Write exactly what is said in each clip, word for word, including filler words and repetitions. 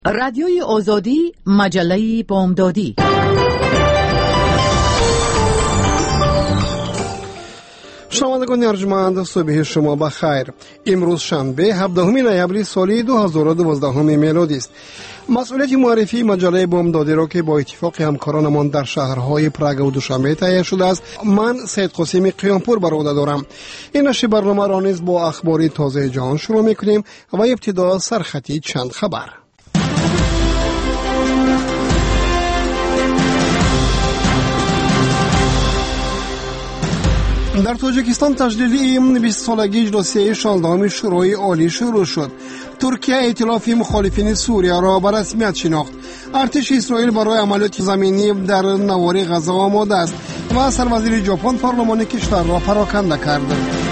رادیوی آزادی، مجله بامدادی. شنوندگان ارجمند، صبح شما بخیر. امروز شنبه هفدهم نوامبر سال دو هزار و دوازده میلادی است. مسئولیت معرفی مجله بامدادی را که با اتفاق همکارانمان در شهرهای پراگ و دوشنبه تهیه شده است، من سید قاسم قیامپور بر عهده دارم. این نشر برنامه را نیز با اخبار تازه جهان شروع می‌کنیم و ابتدا سرخطی چند خبر. در تاجیکستان تجلیل بیست سالگی اجلاسی شانزدهم شورای عالی شروع شد. ترکیه ائتلاف مخالفین سوریه را به رسمیت شناخت. ارتش اسرائیل برای عملیات زمینی در نوار غزه آماده است و سروزیر ژاپن پارلمان کشور را پراکنده کرد.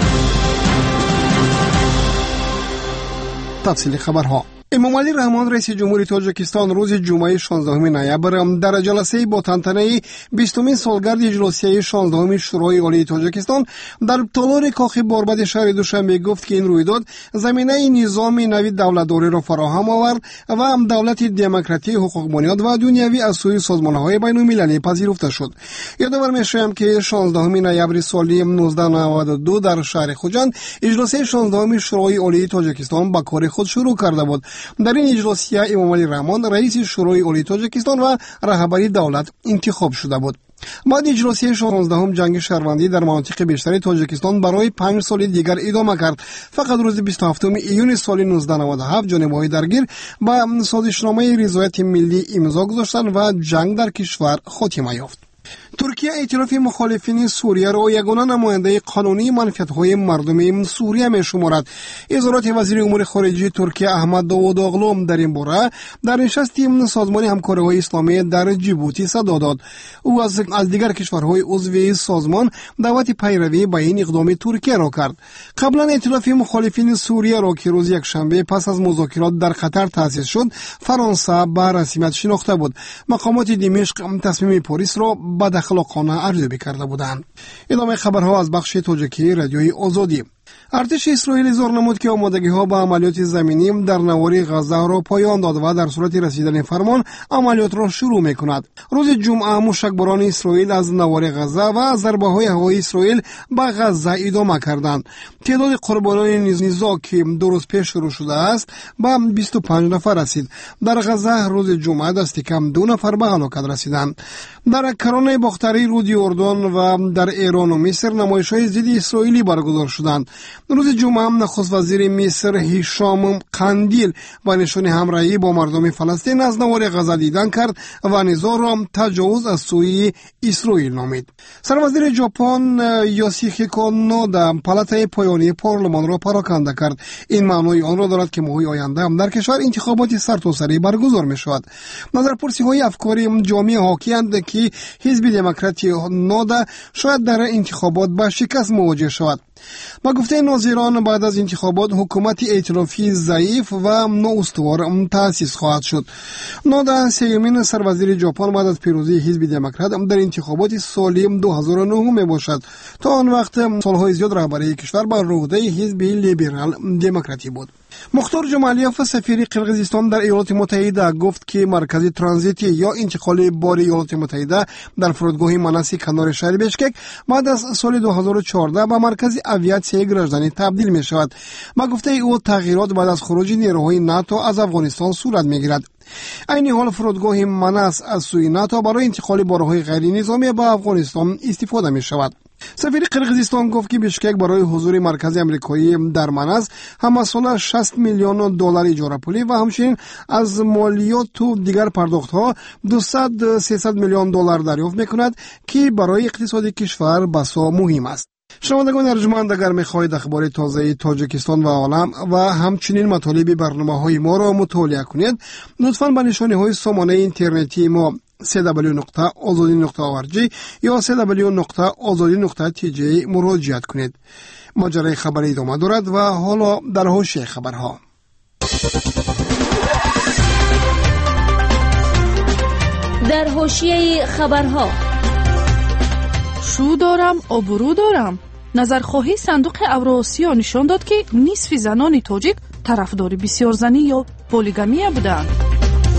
تفصیل خبرها. امامعلی رحمان رئیس جمهوری تاجیکستان روز جمعه شانزدهم نوامبر در جلسه با تنطنه بیستمین سالگرد اجلاسی شانزدهم شورای عالی تاجیکستان در تالار کاخ باربد شهر دوشنبه گفت که این رویداد زمینه نظام نوی دولتداری را فراهم آورد و دولت دموکراتی، حقوق بنیاد و دنیوی از سوی سازمان‌های بین‌المللی پذیرفته شد. یادآور می‌شویم که شانزدهم نوامبر سال نوزده نود و دو در شهر خوجند اجلاسی شانزدهم شورای عالی تاجیکستان با کار خود شروع کرده بود. در این اجلاسی امامعلی رحمان رئیس شورای عالی تاجیکستان و رهبری دولت انتخاب شده بود. بعد اجلاسی شانزدهم جنگ شهروندی در مناطق بیشتر تاجیکستان برای پنج سال دیگر ادامه کرد. فقط روز بیست و هفتم ایون سال نوزده نود و هفت جانب‌های درگیر با سازشنامه رضایت ملی امضا گذاشتند و جنگ در کشور خاتمه یافت. ترکیه ائتلاف مخالفین سوریه را یگانه نماینده قانونی منفعت‌های مردم سوریه می‌شمارد. اظهارات وزیر امور خارجه ترکیه احمد داووداغلو در این باره در نشست سازمان همکاری‌های اسلامی در جیبوتی صدا داد. او از از دیگر کشورهای عضو سازمان دعوت پیروی به این اقدام ترکیه را کرد. قبلا ائتلاف مخالفین سوریه را که روز یکشنبه پس از مذاکرات در قطر تأسیس شد، فرانسه به رسمیت شناخته بود. مقامات دمشق تصمیم پاریس را به اخلاقانه ارزیابی کرده بودند. ادامه خبرها از بخش تاجیکی رادیوی آزادی. ارتش اسرائیل اظهار نمود که آمادگی‌ها به عملیات زمینی در نوار غزه را پایان داد و در صورت رسیدن فرمان عملیات را شروع می‌کند. روز جمعه موشکباران اسرائیل از نوار غزه و ضربه‌های هوایی اسرائیل به غزه ادامه کردند. تعداد قربانیان نزاع که دو روز پیش شروع شده است به بیست و پنج نفر رسید. در غزه روز جمعه دست کم دو نفر به هلاکت رسیدند. در کرانه باختری رود اردن و در ایران و مصر نمایش‌های ضد اسرائیلی برگزار شدند. روز جمعه نخست وزیر مصر هیشام قندیل با نشان همراهی با مردم فلسطین از نوار غزه دیدن کرد و نزاع را تجاوز از سوی اسرائیل نامید. سروزیر ژاپن یوشیهیکو نودا پالاتای پایانی پارلمان را پراکنده کرد. این معنای آن را دارد که ماه‌های آینده در کشور انتخابات سرتاسری برگزار می‌شود. نظرپرسی‌های افکاری جامعه حاکی‌اند که حزب دموکراتی نودا شاید در انتخابات با شکست مواجه شود. با گفته ناظران بعد از انتخابات حکومت ائتلافی ضعیف و نااستوار تأسیس خواهد شد. نودا سومین سروزیر ژاپن بعد از پیروزی حزب دموکرات در انتخابات سال دو هزار و نه می باشد. تا آن وقت سالهای زیاد رهبری کشور بر عهده حزب لیبرال دموکراتی بود. مختار جمالیف سفیر قرقیزستان در ایالات متحده گفت که مرکز ترانزیتی یا انتقال بار ایالات متحده در فرودگاه مناسی کنار شهر بشکک بعد از سال دو هزار و چهارده به مرکز اویاتسیای گرجدانی تبدیل می شود. با گفته او تغییرات بعد از خروج نیروهای ناتو از افغانستان صورت می گیرد. این حال فرودگاه مناس از سوی ناتو برای انتقال بارهای غیر نظامی به افغانستان استفاده می شود. سفیر قرقیزستان گفت که بشکک برای حضور مرکز امریکایی در مناس همساله شصت میلیون دلار اجاره پولی و همچنین از مالیات و دیگر پرداخت‌ها دویست تا سیصد میلیون دلار دریافت می‌کند که برای اقتصاد کشور بسا مهم است. شنوندگان ارجمند، اگر می‌خواهید اخبار تازه تاجیکستان و عالم و همچنین مطالب برنامه‌های ما را مطالعه کنید، لطفاً به نشانه‌های سامانه اینترنتی ما سی دبلیو نقطه آزادی نقطه او آر جی یا سی دبلیو نقطه آزادی نقطه تی جی مراجعه کنید. ماجرای خبری ادامه دارد و حالا در حوزه خبرها. در حوزه خبرها شو دارم آبرو دارم. نظرخواهی صندوق اوراسیا نشان داد که نصف زنان تاجیک طرفدار بسیار زنی یا پولیگامی بودند.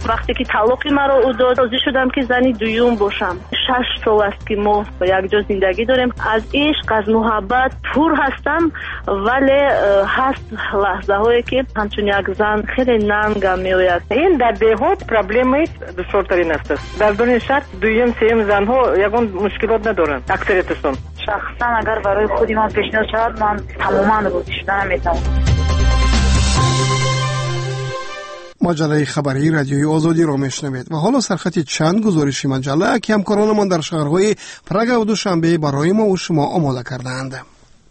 وقتی که طلاق مرا او داد راضی شدم که زنی دوم باشم. شش سال است که ما با یک جا زندگی داریم. از عشق از محبت پر هستم، ولی هست لحظه هایی که همچون یک زن خیلی ننگم میآید. این در دهات پرابلم دشوارترین است. در دنیای شهر دوم سوم زن ها یگان مشکلات ندارند اکثریتشون. شخصا اگر برای خودی من پیشنهاد شود من تماما راضی شدن میتونم. مجله خبری رادیوی آزادی را میشنوید و حالا سرخط چند گزارشی مجله که همکارانمان در شهرهای پراگ و دوشنبه برای ما و شما آماده کردند.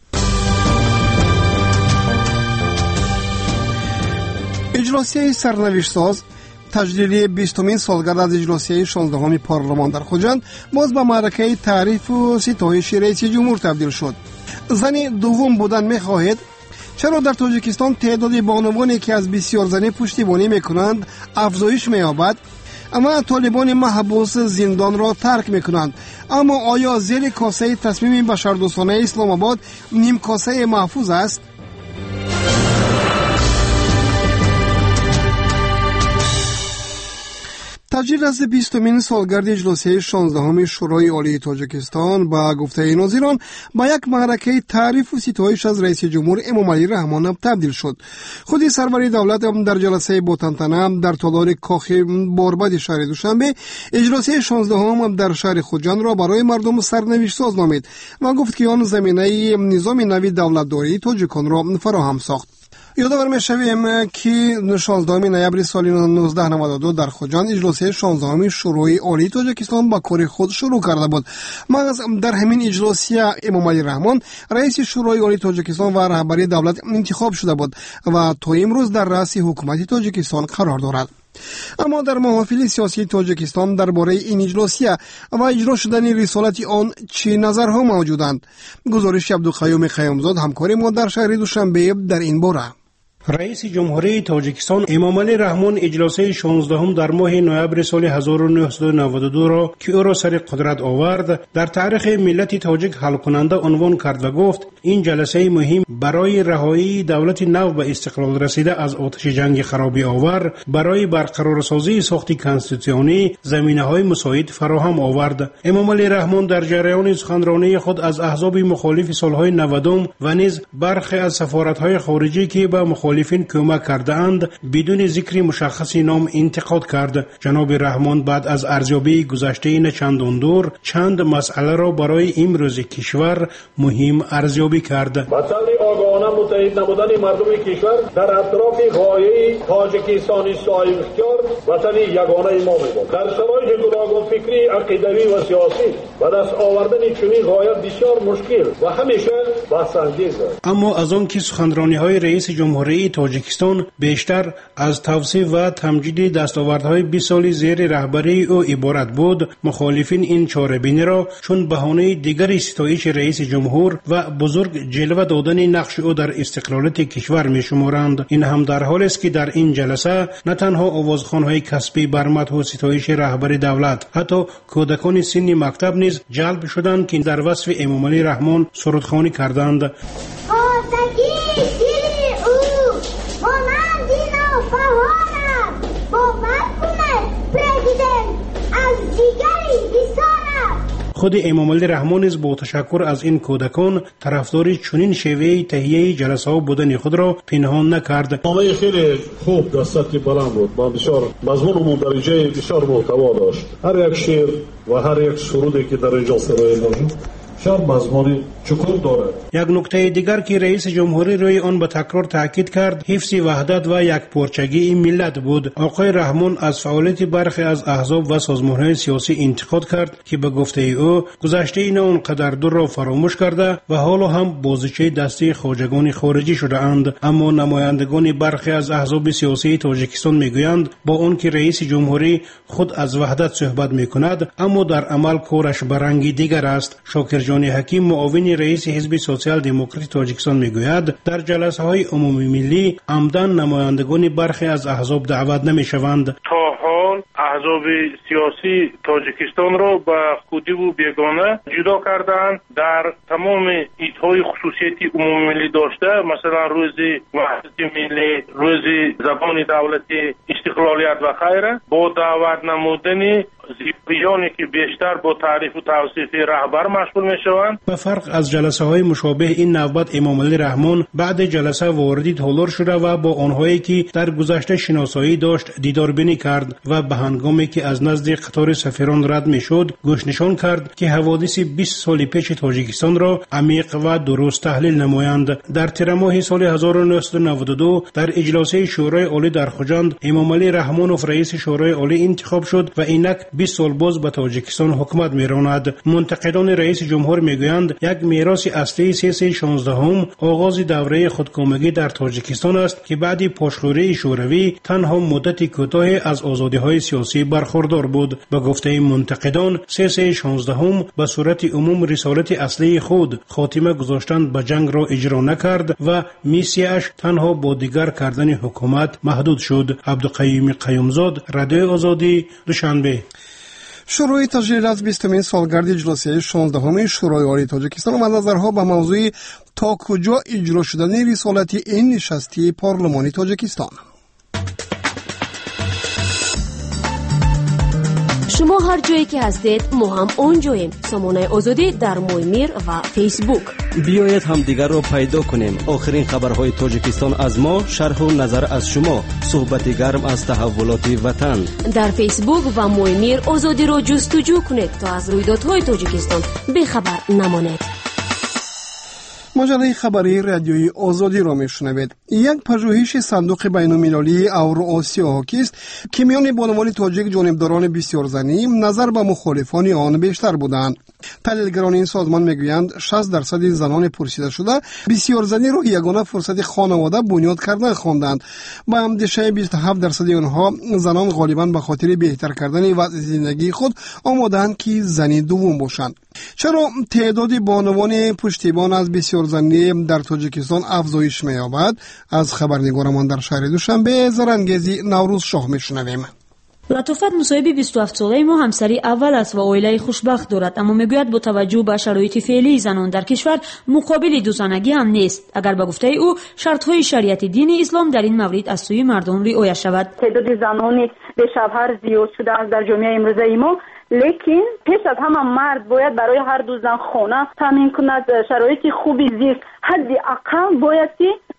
اجلاسیه سرنوشت ساز تجلیلی بیستمین سالگرد از اجلاسیه شانزدهم پارلمان در خوجند باز به معرکه تعریف و ستایش رئیس جمهور تبدیل شد. زنی دوم بودن می‌خواهید؟ چرا در تاجیکستان تعداد بانوانی که از بسیار زنی پشتیبانی میکنند افزایش می‌یابد؟ اما طالبان محبوس زندان را ترک میکنند. اما آیا زیر کاسه تصمیم بشردوستانه اسلام آباد نیم کاسه محفوظ است؟ تجلیل از بیستمین سالگرد اجلاسیه شانزدهم شورای عالی تاجیکستان با گفته ناظران با یک معرکه تعریف و ستایش از رئیس جمهور امامعلی رحمان تبدیل شد. خودی سروری دولت در جلسه با تنتنه در تالار کاخ باربد شهر دوشنبه اجلاسیه شانزدهم در شهر خوجند را برای مردم سرنوشت ساز نامید و گفت که آن زمینه نظام نوی دولتداری تاجیکان را فراهم ساخت. یادآور می‌شویم که شانزدهم نوامبر سال نوزده نود و دو در خوجند اجلاسیه شانزدهم شورای عالی تاجیکستان با کار خود شروع کرده بود. مغز در همین اجلاسیه امامعلی رحمان رئیس شورای عالی تاجیکستان و رهبری دولت انتخاب شده بود و تا امروز در رأس حکومت تاجیکستان قرار دارد. اما در محافل سیاسی تاجیکستان درباره این اجلاسیه و اجرا شدن رسالت آن چه نظرها موجودند؟ گزارش عبدالقیوم قیامزاد همکار ما در شهر دوشنبه در این باره. رئیس جمهوری تاجیکستان امامعلی رحمان اجلاسه شانزدهم در ماه نوامبر سال هزار و نهصد و نود و دو را که او را سر قدرت آورد در تاریخ ملت تاجیک حل کننده عنوان کرد و گفت این جلسه مهم برای رهایی دولت نو به استقلال رسیده از آتش جنگ خرابی آور برای برقرارسازی ساخت کنستیتوسیونی زمینه‌های مساعد فراهم آورد. امامعلی رحمان در جریان سخنرانی خود از احزاب مخالف سالهای نودم و نیز برخی از سفارت‌های خارجی که به مخالفین کمک کرده اند بدون ذکر مشخص نام انتقاد کرد. جناب رحمان بعد از ارزیابی گذشته این چندان دور چند مسئله را برای امروز کشور مهم ارزیابی کرد. مسئله آگاهانه متحد نبودن مردم کشور در اطراف غایه تاجیکستانی صاحب اختیار مسئله یگانه ما میبود. در شرایط گوناگون فکری عقیدوی و سیاسی و دست آوردن چنین غایت بسیار مشکل و همیشه بحث‌انگیز است. اما از آن که سخنرانی‌های رئیس جمهوری تاجیکستان بیشتر از توصیف و تمجید دستاوردهای بیست سالی زیر رهبری او عبارت بود، مخالفین این چاره‌بینی را چون بهانه دیگری ستایش رئیس جمهور و بزرگ جلوه دادن نقش او در استقلالیت کشور می‌شمارند. این هم در حالی است که در این جلسه نه تنها آوازخوان‌های کسبی بر مدح و ستایش رهبر دولت، حتی کودکان سن مکتب نیز جلب شدند که در وصف امامعلی رحمان سرودخوانی کردند. خود امامعلی رحمان نیز با تشکر از این کودکان طرفدار چنین شیوه تهیه جلسه ها بودن خود را پنهان نکرد. نامه خیلی خوب در سطح بلند بود، با بسیار مضمون و درجه بسیار محتوا داشت. هر یک شعر و هر یک سرودی که در جلسه داشت شاید مضمون چکور دارد. یک نکته دیگر که رئیس جمهوری روی آن به تکرار تاکید کرد حفظ وحدت و یک پارچگی ملت بود. آقای رحمان از فعالیت برخی از احزاب و سازمان‌های سیاسی انتقاد کرد که به گفته او گذشته اینا آنقدر دور را فراموش کرده و حالا هم بازیچه دسته خواجگان خارجی شده اند. اما نمایندگان برخی از احزاب سیاسی تاجیکستان میگویند با آن که رئیس جمهوری خود از وحدت صحبت میکند اما در عمل کارش به رنگی دیگر است. شاکر جان حکیم معاون رئیس حزب سوسیال دموکرات تاجیکستان میگوید در جلسه های عمومی ملی عمدن نمایندگان برخی از احزاب دعوت نمیشوند. تا حال احزاب سیاسی تاجیکستان را به خودی و بیگانه جدا کردند. در تمام ایدهای خصوصیتی عمومی ملی داشته، مثلا روز وحدت ملی، روز زبان دولتی، استقلالیت و غیره، با دعوت نمودن زیبایانی که بیشتر با تعریف و توصیف رهبر مشغول می شوند. به فرق از جلسه های مشابه، این نوبت امام علی رحمان بعد جلسه واردی تالار شده و با آنهایی که در گذشته شناسایی داشت دیدار بینی کرد و به هنگامی که از نزد قطار سفیران رد می شد گوش نشان کرد که حوادث بیست سال پیش تاجیکستان را عمیق و درست تحلیل نمایند. در تیر ماه سال هزار و نهصد و نود و دو در اجلاس شورای عالی در خوجند امام علی رحمانوف رئیس شورای عالی انتخاب شد و اینک بیست سال باز به تاجیکستان حکومت می‌راند. منتقدان رئیس جمهور میگویند یک میراث اصلی سیاسی شانزدهم آغاز دوره خودکامگی در تاجیکستان است که بعد پاشخوری شوروی تنها مدت کوتاهی از آزادی‌های سیاسی برخوردار بود. به گفته منتقدان سیاسی شانزدهم به صورت عموم رسالت اصلی خود خاتمه گذاشتن به جنگ را اجرا نکرد و میسیاش تنها با دیگر کردن حکومت محدود شد. عبدالقیوم قیومزاد، رادیو آزادی، دوشنبه. شروع تجلیل از بیستمین سالگرد اجلاسی شانزدهم شورای عالی تاجیکستان و نظرها به موضوع تا کجا اجرا شدن رسالت این نشستی پارلمانی تاجیکستان. شما هر جایی که هستید ما هم اونجاییم. سامانه آزادی در مویمیر و فیسبوک. بیایید هم دیگر رو پیدا کنیم. آخرین خبرهای تاجیکستان از ما، شرح و نظر از شما، صحبت گرم از تحولات وطن. در فیسبوک و مویمیر آزادی رو جستجو کنید تا از رویدادهای تاجیکستان بیخبر نمانید. مجله خبری رادیوی آزادی را میشنوید. یک پژوهش صندوق بین‌المللی اوراسیا حاکی است که میان بانوان تاجیک جانبداران بسیار زنی نظر به مخالفان آن بیشتر بودند. تحلیلگران این سازمان میگویند شصت درصد زنان پرسیده شده بسیار زنی را یگانه فرصت خانواده بنیاد کردن خواندند. با اندیشه بیست و هفت درصد آنها زنان غالبا به خاطر بهتر کردن وضع زندگی خود آماده‌اند که زنی دوم باشند. چرا تعداد بانوان پشتیبان از بسیار زنی در تاجیکستان افزایش می‌یابد؟ از خبرنگارمان در شهر دوشنبه زرنگیزی نوروز شاه میشنویم. لطفت مصاحب بیست و هفت ساله ما همسری اول است و عائله خوشبخت دارد، اما میگوید با توجه به شرایط فعلی زنان در کشور مقابل دو زنگی هم نیست اگر به گفته او شرط‌های شریعت دین اسلام در این مورد از سوی مردم رعایت شود. تعداد زنان به شوهر زیاد شده است در جامعه امروزه ما، لیکن پیش از همه مرد باید برای هر دو زن خانه تامین کند، شرایط خوبی زیست. حد اقل باید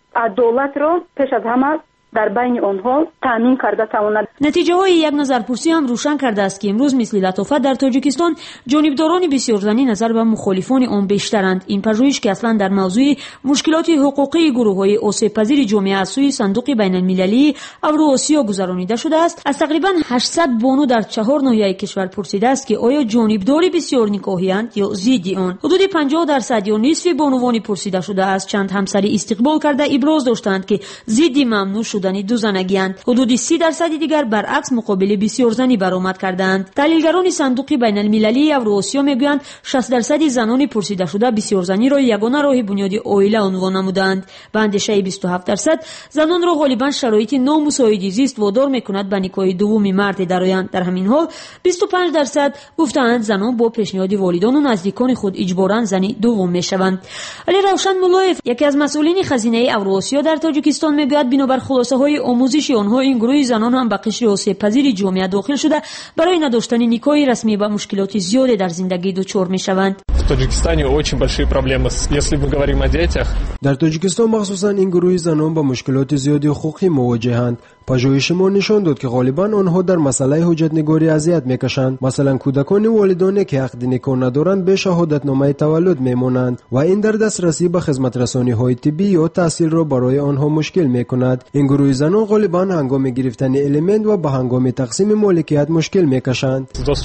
عدالت را پیش از همه در بین آنها تامین کرده تواند. نتیجه های یک نظرپرسی هم روشن کرده است که امروز مثل لطافت در تاجیکستان جانبداران بسیار زنی نظر به مخالفان آن بیشترند. این پژوهش که اصلا در موضوع مشکلات حقوقی گروه های آسیب پذیر جامعه از سوی صندوق بین المللی اوراسیا گذرانیده شده است، از تقریبا هشتصد بانو در چهار ناحیه کشور پرسیده است که آیا جانبداری بسیار نکاحی‌اند یا ضد آن. حدود پنجاه درصد یا نصف بانوان پرسیده شده است چند همسری استقبال کرده ابراز داشتند که ضد ممنوع شدن دو زنگی‌اند. حدود سی درصد دیگر برعکس مقابل بسیار زنی برآمد کردند. تحلیلگران صندوق بین المللی اوراسیا میگویند شصت درصد زنان پرسیده شده بسیار زنی را یگانه راه بنیاد عائله عنوان نمودند. به اندیشه بیست و هفت درصد زنان را غالبا شرایط نامساعد زیست وادار میکند به نکاح دوم مرد درآیند. در همین حال بیست و پنج درصد گفتند زنان با پیشنهاد والدان و نزدیکان خود اجباراً زنی دوم میشوند. علی روشن ملایف یکی از مسئولین خزینه اوراسیا در تاجیکستان میگوید بنابر خلاصه های آموزشی آنها این گروه زنان هم به قشر آسیب پذیر جامعه داخل شده برای نداشتن نکاح رسمی با مشکلات زیادی در زندگی دچار میشوند. В Таджикистане очень большие проблемы, если мы говорим о детях. در تاجیکستان مخصوصا این گروه زنان با مشکلات زیادی حقوقی مواجهند. پژوهش ما نشان داد که غالبا آنها در مسئله حجت نگاری اذیت میکشند. مثلا کودکان والدانی که عقد نکاح ندارند به شهادتنامه تولد میمانند و این در دسترسی به خدمت رسانی های طبی یا تحصیل را برای آنها مشکل میکند. این گروه زنان غالبا هنگام گرفتن الیمنت و به هنگام تقسیم مالکیت مشکل میکشند.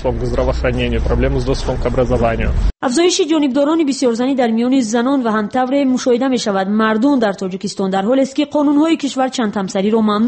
افزایش جانبداران بسیار زنی در میان زنان و همطور مشاهده می شود. مردم در تاجیکستان در حالی است که قانون‌های کشور چند همسری را ممنوع کرده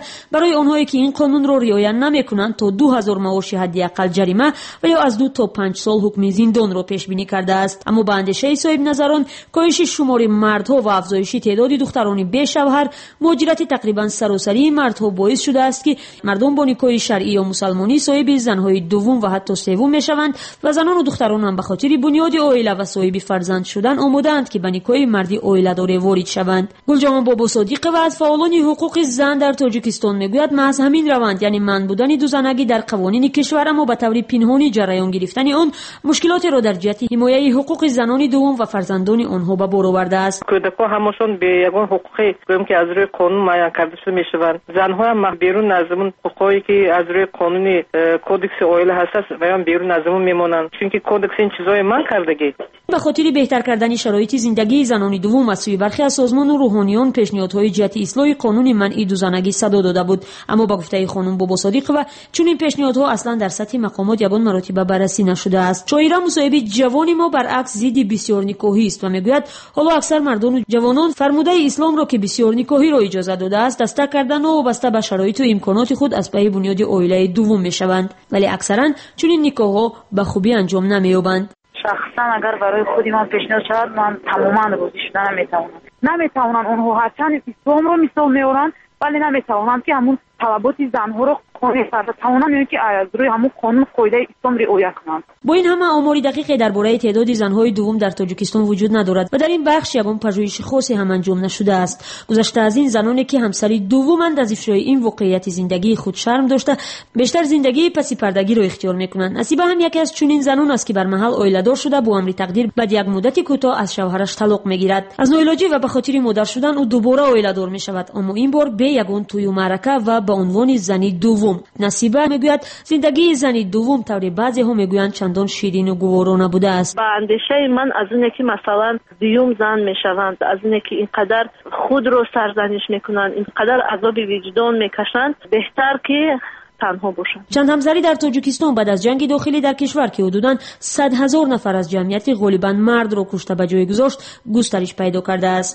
برای آنهایی که این قانون را رعایت نمی‌کنند تا دو هزار معاش حداقل جریمه و یا از دو تا پنج سال حکم زندان را پیش بینی کرده است. اما به اندیشه صاحب نظران کاهش شمار مردها و افزایش تعداد دختران بی‌شوهر، مهاجرت تقریبا سراسری مردها باعث شده است که مردم با نکاح شرعی یا مسلمانی صاحب زن‌های دوم و حتی سوم می‌شوند و زنان و دختران هم به خاطر بنیاد عائله و صاحب فرزند شدن آماده‌اند که به نکاح مردی عائله‌دار وارد شوند. گلجهان بابا صادق و از فعالان حقوق زن در تاجیکستان میگوید محض همین روند، یعنی من بودن دو زنگی در قوانین کشور اما به طور پنهانی جریان گرفتن آن، مشکلات را در جهت حمایت حقوق زنان دوم و فرزندان آنها به بار آورده است. کودکان همشون به یگان حقوقی گویم که از روی قانون معین کرده شده میشوند. زنها هم بیرون از اون حقوقی که از روی قانون کودکس عائله هست و هم بیرون از اون میمونند، چون که کودکس این چیزای من کردگی. به خاطر بهتر کردن شرایط زندگی زنان دوم از سوی برخی از سازمان و روحانیون پیشنهادهای جهت اصلاح قانون منع دو زنگی صدا داده بود، اما با گفته خانم بابا صادق و چون این پیشنهادها اصلا در سطح مقامات یگان مراتب بررسی نشده است. شاعره مصاحب جوانی ما برعکس ضد بسیار نکاحی است و میگوید حالا اکثر مردان و جوانان فرموده اسلام را که بسیار نکاحی را اجازه داده است دستک کردن و وابسته به شرایط و امکانات خود از پی بنیاد عائله دوم میشوند، ولی اکثرا چون این نکاحها به خوبی انجام نمییابند. شخصا اگر برای خودی من پیشنهاد شود من تماما روزی شدن نمیتوانم نمیتوانم اونها هرچند اسلام رو مثال میارن ولی نمیتوانم که همون طلبات زنها رو قانون فرض توانم یعنی که از روی همون قانون قاعده اسلام رعایت کنند. با این همه آماری دقیقی درباره تعداد زنهای دوم در تاجیکستان وجود ندارد و در این بخش یگان پژوهش خاصی هم انجام نشده است. گذشته از این زنانی که همسری دومند از افشای این واقعیت زندگی خود شرم داشته بیشتر زندگی پسی پردگی را اختیار میکنند. نصیبه هم یکی از چنین زنان است که بر محل عائله دار شده با امر تقدیر بعد یک مدت کوتاه از شوهرش طلاق میگیرد. از ناعلاجی و به خاطر مادر شدن او دوباره عائله دار میشود، اما این بار به یگان توی معرکه و به عنوان زنی دوم. نصیبه میگوید زندگی زنی دوم طور بعضی ها میگویند چندان شیرین و گوارانه بوده است. با اندیشه من از اینه که مثلا دیوم زن میشوند، از اینه که اینقدر خود رو سرزنش میکنند، اینقدر عذاب وجدان میکشند، بهتر که تنها باشند. چند همسری در تاجیکستان بعد از جنگ داخلی در کشور که حدوداً صد هزار نفر از جمعیت غالباً مرد را کشته به جای گذاشت گسترش پیدا کرده است.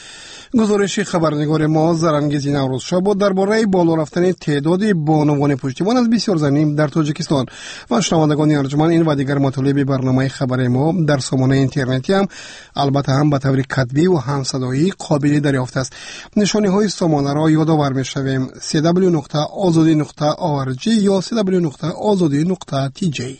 گزارش خبرنگار ما زرنگیزی نوروزشاه بود درباره بالا رفتن تعداد بانوان پشتیبان از بسیار زنی در تاجیکستان. و شنوندگان ارجمند، این و دیگر مطالب برنامه خبر ما در سامانه اینترنتی هم البته هم به طور کتبی و هم صدایی قابل دریافت است. نشانی های سامانه را یادآور می‌شویم سی دبلیو نقطه آزادی نقطه او آر جی یا سی دبلیو نقطه آزادی نقطه تی جی.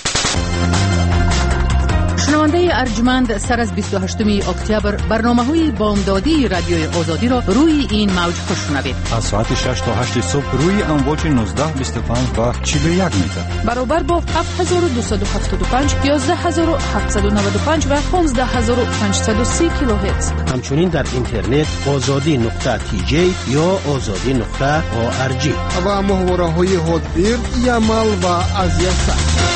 شنونده ارجمند، سر از بیست و هشتم اکتبر برنامه‌های بامدادی رادیوی آزادی را روی این موج بشنوید. از ساعت شش تا هشت صبح روی امواج نوزده بیست و پنج و چهل و یک متر برابر با هفت هزار و دویست و هفتاد و پنج، یازده هزار و هفتصد و نود و پنج و پانزده هزار و پانصد و سی کیلوهرتز. همچنین در اینترنت آزادی نقطه تی جی یا آزادی نقطه او آر جی و محوره‌های هاتبیر، یمل و ازیسا.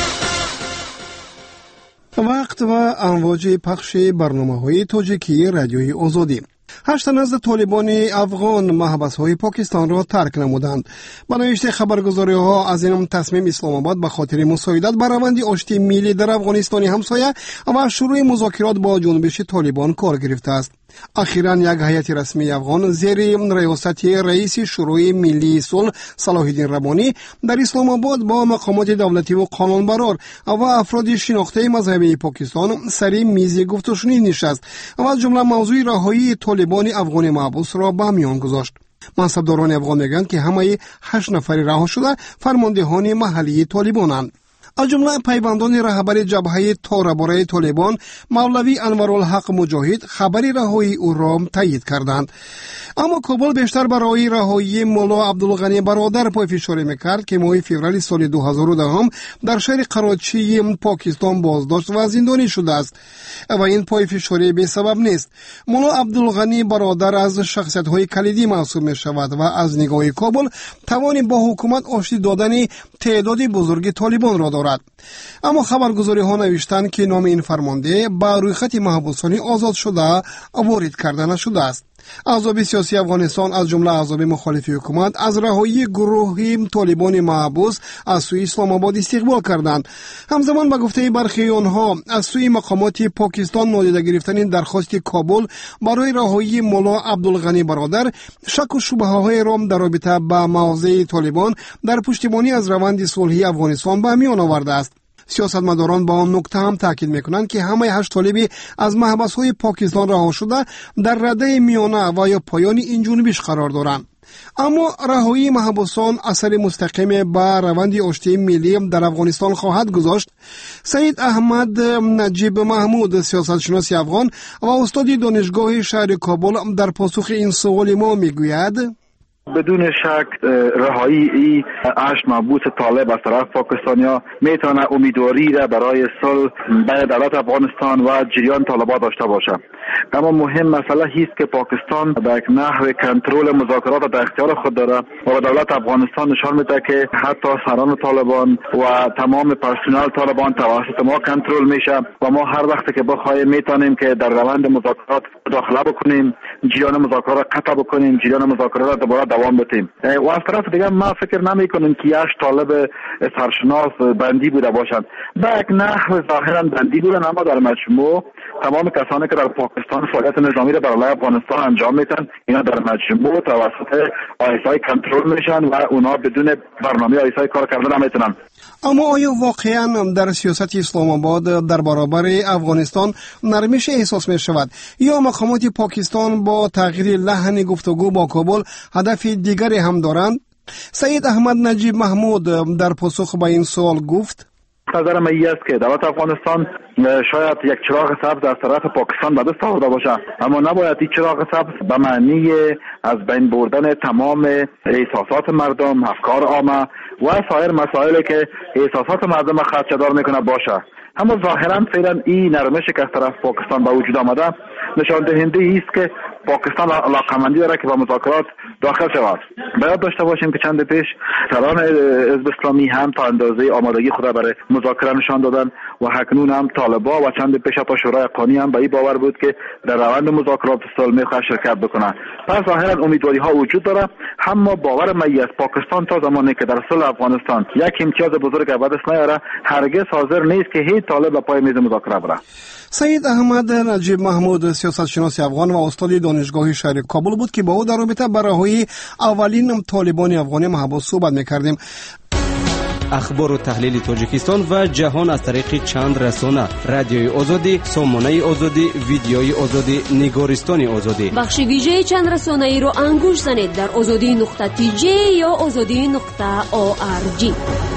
وقت و امواج پخش برنامه‌های تاجیکی رادیوی آزادی. هشت تن از طالبان افغان محبس‌های پاکستان را ترک نمودند. با نوشته خبرگزاری‌ها از این تصمیم اسلام آباد به خاطر مساعدت بر روند آشتی ملی در افغانستان همسایه و شروع مذاکرات با جنبش طالبان کار گرفته است. اخیراً یک هیئت رسمی افغان زیر ریاست رئیس شورای ملی صلح صلاح الدین ربانی در اسلام آباد با مقامات دولتی و قانونبرار و افراد شناخته مذهبی پاکستان سر میز گفت و شنید نشست و از جمله موضوع رهایی طالبان افغان محبوس را به میان گذاشت. منصبداران افغان میگویند که همه هشت نفر رها شده فرماندهان محلی طالبانند. از جمله پیوندان رهبر جبهه تارباره طالبان مولوی انورالحق مجاهد خبری رهایی او را تایید کردند. اما کابل بیشتر برای رهایی مولا عبدالغنی برادر پای فشاری میکرد که ماه فوریه سال دو هزار و ده در شهر کراچی پاکستان بازداشت و زندانی شده است و این پای فشاری بی سبب نیست. مولا عبدالغنی برادر از شخصیت های کلیدی محسوب می شود و از نگاه کابل توان با حکومت آشتی دادن تعداد بزرگ طالبان را دارد. اما خبرگزاری ها نوشتند که نام این فرمانده با روی خط محبوسان آزاد شده وارد کرده نشده است. احزاب سیاسی افغانستان از جمله احزاب مخالف حکومت از رهایی گروهی طالبان محبوس از سوی اسلام آباد استقبال کردند. همزمان به گفته برخی آنها از سوی مقامات پاکستان نادیده گرفتن درخواست کابل برای رهایی مولا عبدالغنی برادر شک و شبهه‌های را در رابطه با مواضع طالبان در پشتیبانی از روند صلحی افغانستان به میان آورده است. سیاستمداران با آن نکته هم تاکید میکنند که همه هشت طالبی از محبس‌های پاکستان رها شده در رده میانه و یا پایان این جنبش قرار دارند. اما رهایی محبوسان اثر مستقیم به روند آشتی ملی در افغانستان خواهد گذاشت. سید احمد نجیب محمود، سیاستشناس افغان و استاد دانشگاه شهر کابل، در پاسخ این سوال ما میگوید: بدون شک رهایی ای هشت محبوس طالب از طرف پاکستانیا میتونه امیدواری را برای صلح بین دولت افغانستان و جریان طالبان داشته باشه. اما مهم مسئله هیست که پاکستان به یک نحو کنترل مذاکرات در اختیار خود داره و دولت افغانستان نشان میده که حتی سران طالبان و تمام پرسنل طالبان توسط ما کنترل میشه و ما هر وقت که بخوایم میتونیم که در روند مذاکرات داخله بکنیم، جریان مذاکرات قطع بکنیم، جریان مذاکرات دوباره دوام بدیم. و از طرف دیگه ما فکر نمی کنیم که یک طالب سرشناس بندی بوده باشند. به یک نحو ظاهرا بندی بودن، اما در مجموع تمام کسانی که در پاکستان فعالیت نظامی را برای افغانستان انجام میدن، اینا در مجموع توسط آیسای کنترل میشن و اونا بدون برنامه آیسای کار کردن نمیتونن. اما آیا واقعا در سیاست اسلام آباد در برابر افغانستان نرمش احساس می شود یا مقامات پاکستان با تغییر لحن گفتگو با کابل هدف دیگری هم دارند؟ سید احمد نجیب محمود در پاسخ به این سوال گفت: نظر من این است که دولت افغانستان شاید یک چراغ سبز از طرف پاکستان به دست آورده باشه، اما نباید این چراغ سبز به معنی از بین بردن تمام احساسات مردم، افکار عامه و سایر مسائلی که احساسات مردم خدشه‌دار میکنه باشه. اما ظاهرا فعلا این نرمش که از طرف پاکستان به وجود آمده نشان دهنده است که پاکستان علاقمندی داره که به مذاکرات داخل شود. باید داشته باشیم که چند پیش سران حزب اسلامی هم تا اندازه آمادگی خود برای مذاکره نشان دادن و اکنون هم طالبان و چند پیش تا شورای قانی هم به این باور بود که در روند مذاکرات صلح میخواد شرکت بکنن. پس ظاهرا امیدواری ها وجود داره، اما باور من است پاکستان تا زمانی که در صلح افغانستان یک امتیاز بزرگ به دست نیاره هرگز حاضر نیست که هیچ طالب به پای میز مذاکره بره. سید احمد نجیب محمود، سیاستشناس افغان و استاد دانشگاه شهر کابل بود که با او در رابطه با رهایی اولین طالبان افغانی محبوس صحبت می‌کردیم. اخبار و تحلیل تاجیکستان و جهان از طریق چند رسانه: رادیوی آزادی، سامانه آزادی، ویدیوی آزادی، نگارستان آزادی. بخش ویژه چند رسانه ای رو انگوش زنید در آزادی نقطه تی جی یا آزادی نقطه او آر جی.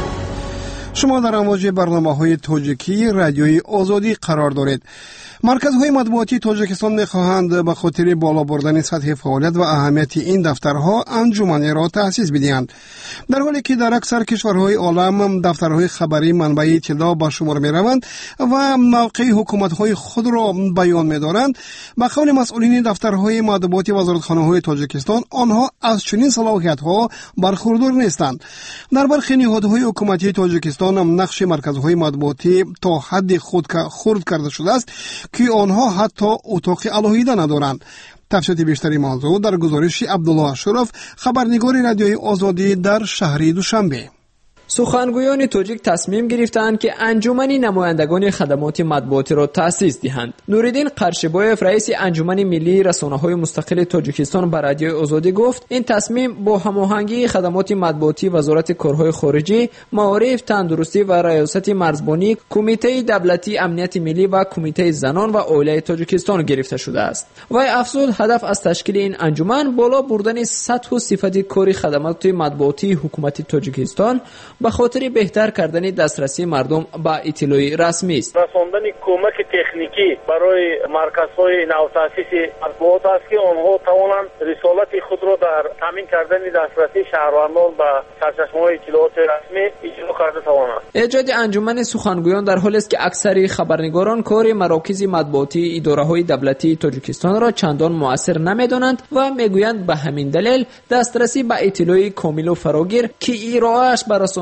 شما در امواج برنامه‌های تاجیکی رادیوی آزادی قرار دارید. مرکزهای مطبوعاتی تاجیکستان می‌خواهند به خاطر بالا بردن سطح فعالیت و اهمیت این دفترها انجمنی را تأسیس بدهند، در حالی که در اکثر کشورهای عالم دفترهای خبری منبع اطلاع به شمار می‌روند و موقع حکومت‌های خود را بیان می‌دارند. به قول مسئولین دفترهای مطبوعاتی وزارتخانه‌های تاجیکستان، آنها از چنین صلاحیت‌ها برخوردار نیستند. در برخی نهادهای حکومتی تاجیکستان نقش مرکزهای مطبوعاتی تا حد خود خرد کرده شده است که آنها حتی اتاق علاهیده ندارند. تفصیل بیشتری موضوع در گزارش عبدالله اشرف، خبرنگار رادیوی آزادی در شهر دوشنبه. سخنگویان تاجیک تصمیم گرفتند که انجمن نمایندگان خدمات مطبوعاتی را تأسیس دهند. نوریدین قرشبایف، رئیس انجمن ملی رسانه‌های مستقل تاجیکستان، به رادیوی آزادی گفت این تصمیم با هماهنگی خدمات مطبوعاتی وزارت کارهای خارجی، معارف، تندرستی و ریاست مرزبانی، کمیته دولتی امنیت ملی و کمیته زنان و عائله تاجیکستان گرفته شده است. وی افزود هدف از تشکیل این انجمن بالا بردن سطح و صفت کاری خدمات مطبوعاتی حکومت تاجیکستان به خاطر بهتر کردن دسترسی مردم به اطلاع رسمی است. رساندن کمک تکنیکی برای مرکزهای نوتأسیس مطبوعات است که آنها توانند رسالت خود را در تامین کردن دسترسی شهروندان به سرچشمه‌های اطلاعات رسمی اجرا کرده توانند. ایجاد انجمن سخنگویان در حالی است که اکثر خبرنگاران کار مراکز مطبوعاتی اداره‌های دولتی تاجیکستان را چندان مؤثر نمی‌دانند و میگویند به همین دلیل دسترسی به اطلاع کامل و فراگیر که ارائه‌اش به رسانه‌های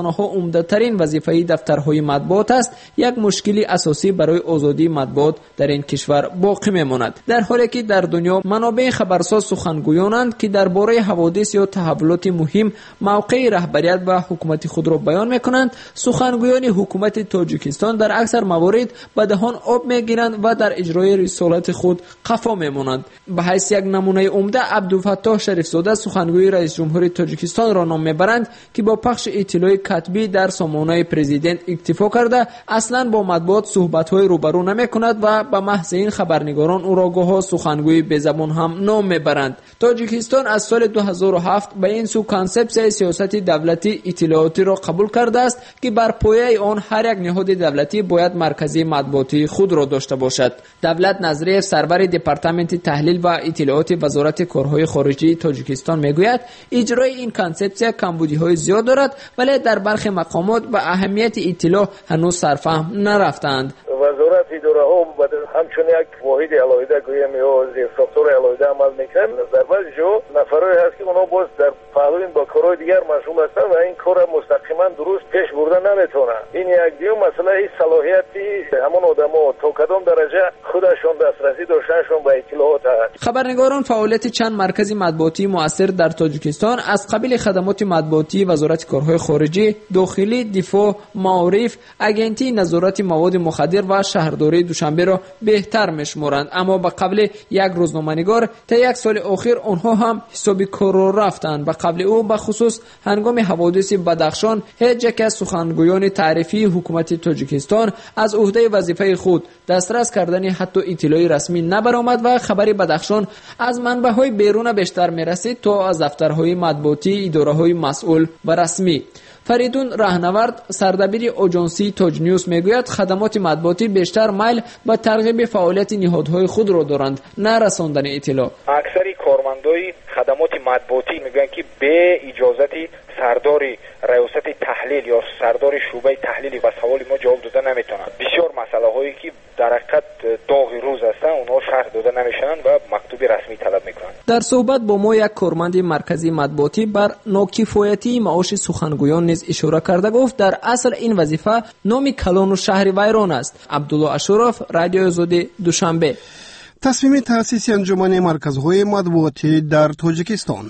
رسانه‌ها عمده‌ترین وظیفه دفترهای مطبوعات است، یک مشکلی اساسی برای آزادی مطبوعات در این کشور باقی میماند. در حالی که در دنیا منابع خبرساز سخنگویانند که درباره حوادث یا تحولات مهم موقع رهبریت و حکومت خود را بیان میکنند، سخنگویان حکومت تاجیکستان در اکثر موارد به دهان آب میگیرند و در اجرای رسالت خود خفا میمانند. به حیث یک نمونه عمده عبدالفتاح شریفزاده سخنگوی رئیس جمهور تاجیکستان را نام میبرند که با پخش اطلاع کتبی در سامانه پرزیدنت اکتفا کرده اصلا با مطبوعات صحبت‌های روبرو نمی‌کند و به محض این خبرنگاران او را گاهی سخنگوی بزبان هم نام میبرند. تاجیکستان از سال دو هزار و هفت به این سو کانسپت سیاست دولتی اطلاعاتی را قبول کرده است که بر پایه آن هر یک نهاد دولتی باید مرکزی مطبوعاتی خود را داشته باشد. دولت نظریه سرور دپارتمنت تحلیل و اطلاعات وزارت کارهای خارجی تاجیکستان میگوید اجرای این کانسپت کمبودی‌های زیاد دارد، ولی در برخی مقامات به اهمیت اطلاع هنوز سرفهم نرفتند. وزارت اداره ها همچون یک واحد علایده گویم یا زیر ساختار علایده عمل میکنن. در بعضی جا نفرایی هست که اونا باز در پهلوین با کارهای دیگر مشغول هستن و این کار مستقیما درست پیش بردن نمیتونن. این یک دیو مسئله ای صلاحیتی همون آدما تا کدام درجه خودشون دسترسی داشتنشون به اطلاعات هست. خبرنگاران فعالیت چند مرکز مطبوعاتی مؤثر در تاجیکستان از قبیل خدمات مطبوعاتی وزارت کارهای خارجی، داخلی، دفاع، معارف، اگنتی نظارت مواد مخدر و شهرداری دوشنبه را بهتر میشمارند، اما به قبل یک روزنامه‌نگار تا یک سال اخیر آنها هم حسابی کار را رفتند. به قبل او به خصوص هنگام حوادث بدخشان هیچ یک از سخنگویان تعریفی حکومت تاجیکستان از عهده وظیفه خود دسترس کردن حتی اطلاعی رسمی نبرآمد و خبر بدخشان از منبع‌های بیرون بیشتر میرسید تا از دفترهای مطبوعاتی اداره‌های مسئول و رسمی. فریدون رهنورد سردبیر آژانسی تاج نیوز میگوید خدمات مطبوعاتی بیشتر میل به ترغیب فعالیت نهادهای خود را دارند، نه رساندن اطلاع. اکثری کارمندای خدمات مطبوعاتی میگن که به اجازت سردار ریاست تحلیل یا سردار شعبه تحلیلی و سوال ما جواب دادن نمیتونن. بسیار مسئله هایی که در حقیقت داغ روز هستن اونها شرح داده نمیشن و مکتوب رسمی طلب میکنن. در صحبت با ما یک کارمند مرکزی مطبوعاتی بر ناکفایتی معاش سخنگویان نیز اشاره کرده گفت در اصل این وظیفه نام کلان و شهر ویران است. عبدالله اشرف، رادیو آزادی، دوشنبه. تصمیم تأسیس انجمن مرکزهای مطبوعاتی در تاجیکستان.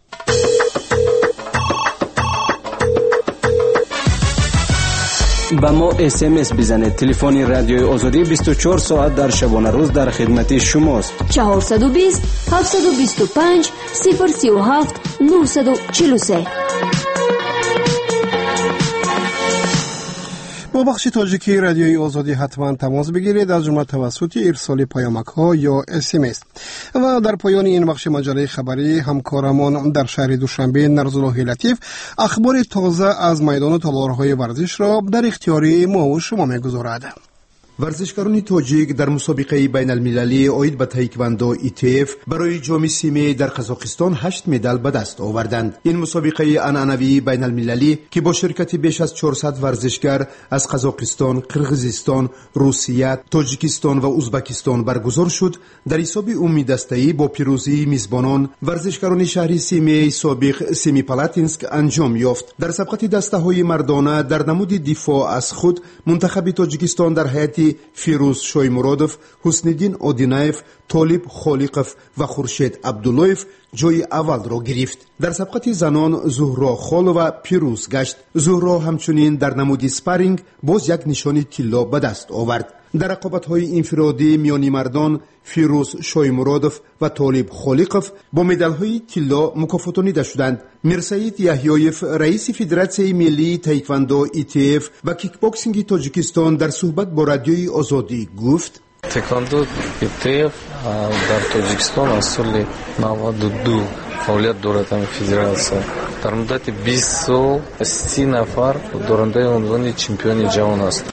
با ما اس ام اس بزنید. تلفن رادیوی آزادی بیست و چهار ساعت در شبانه روز در خدمت شماست. چهارصد و بیست هفتصد و بیست و پنج صفر سی و هفت نهصد و چهل و سه. با بخش تاجیکی رادیوی آزادی حتما تماس بگیرید، از جمله توسط ارسال پیامک ها یا اس ام اس. و در پایان این بخش مجله خبری همکارمان در شهر دوشنبه نرزالله لطیف اخبار تازه از میدان تالارهای ورزش را در اختیار ما و شما میگذارد. ورزشکاران تاجیک در مسابقه بین المللی آید به تایکواندو ای تی اف برای جام سیمی در قزاقستان هشت مدال به دست آوردند. این مسابقه عنعنوی بین المللی که با شرکت بیش از چهارصد ورزشکار از قزاقستان، قرقیزستان، روسیه، تاجیکستان و ازبکستان برگزار شد، در حساب عمومی دسته‌ای با پیروزی میزبانان ورزشکاران شهر سیمی سابق سیمی پالاتینسک انجام یافت. در سبقت دسته‌های مردانه در نمود دفاع از خود منتخب تاجیکستان در هیئت فیروز شویمرودوف، حسن‌الدین آدینایف، طالب خالقف و خورشید عبداللهیف جای اول را گرفت. در سبقت زنان زهرا خالووا پیروز گشت. زهرا همچنین در نمود سپارینگ باز یک نشان طلا به دست آورد. در رقابت‌های انفرادی میان مردان فیروز شویمرودوف و طالب خالقف با مدال‌های طلا مکافاتانیده شدند. میرسعید یحیایف رئیس فدراسیون ملی تایکواندو ای تی اف و کیک باکسینگ تاجیکستان در صحبت با رادیوی آزادی گفت: تایکواندو ای تی اف در تاجیکستان از سال نود و دو فعالیت دارد. این فدراسیون در مدت بیست و سی نفر دارنده عنوان چمپیون جهان است.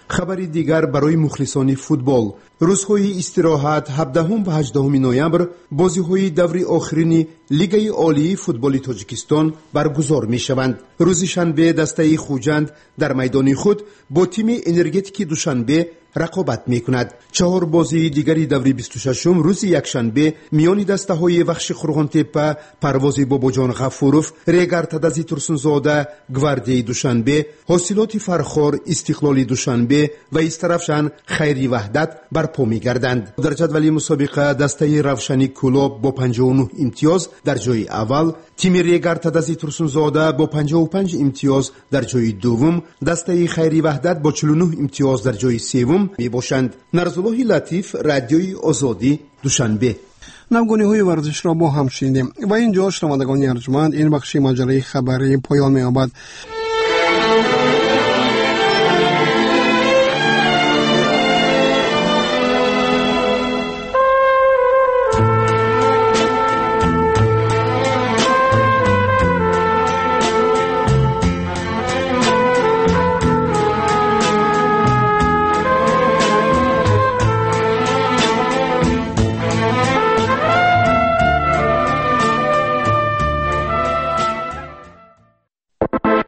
خبری دیگر برای مخلصان فوتبال: روزهای استراحت هفدهم و هجدهم نوامبر بازی‌های دوره آخرین لیگ عالی فوتبال تاجیکستان برگزار می‌شوند. روز شنبه دسته خوجند در میدان خود با تیم انرژتیک دوشنبه رقابت می‌کند. چهار بازی دیگری دوره بیست و ششم روز یکشنبه میان دسته‌های وخش خرغانتپه، پرواز باباجان غفوروف، ریگارتادازی ترسونزاده، گواردیای دوشنبه، حاصلات فرخار استقلال دوشنبه و استرافشان خیری وحدت برپا می‌گردند. در جدول مسابقه دسته روشنی کلوب با پنجاه و نه امتیاز در جای اول، تیم ریگارتادازی ترسونزاده با پنجاه و پنج امتیاز در جای دوم، دسته خیری وحدت با چهل و نه امتیاز در جای سوم می باشند. نرزالله لطیف، رادیوی آزادی، دوشنبه. نوگانی های ورزش را با هم شنیدیم و اینجا شنوندگان ارجمند این بخش مجله خبری پایان می یابد.